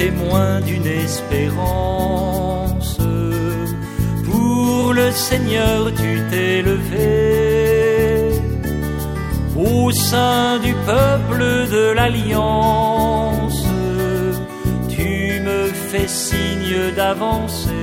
témoin d'une espérance. Pour le Seigneur tu t'es levé, au sein du peuple de l'Alliance. Tu me fais signe d'avancer